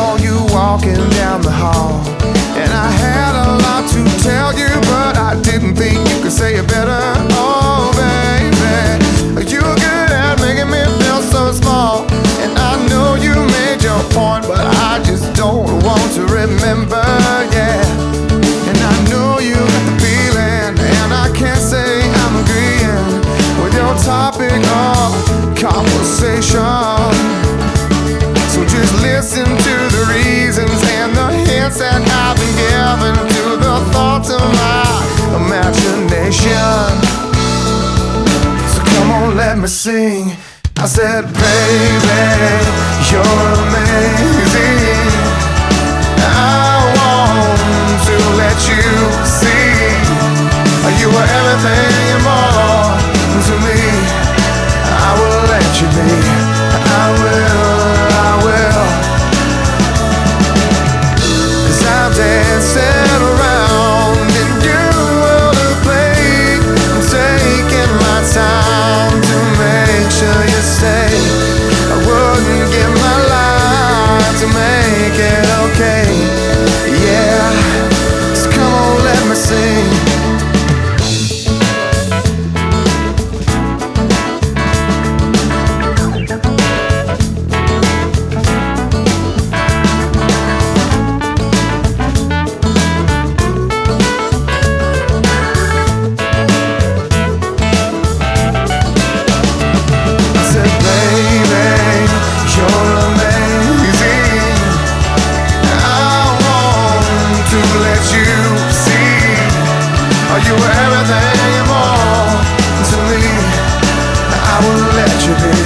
saw you walking down the hall, and I had a lot to tell you, but I didn't think you could say it better. Oh, baby, you were good at making me feel so small, and I know you made your point, but I just don't want to remember, yeah. And I know you got the feeling, and I can't say I'm agreeing with your topic of conversation. So just listen to the reasons and the hints that I've been given to the thoughts of my imagination. So come on, let me sing. I said, baby, you're amazing. I want to let you see you were everything and more to me. I will let you be. I will. 'Cause I'm dancing around in your world of play. I'm taking my time to make sure you stay. I wouldn't give my life to make it okay. Yeah, so come on, let me sing. You were everything and more to me. I will let you be.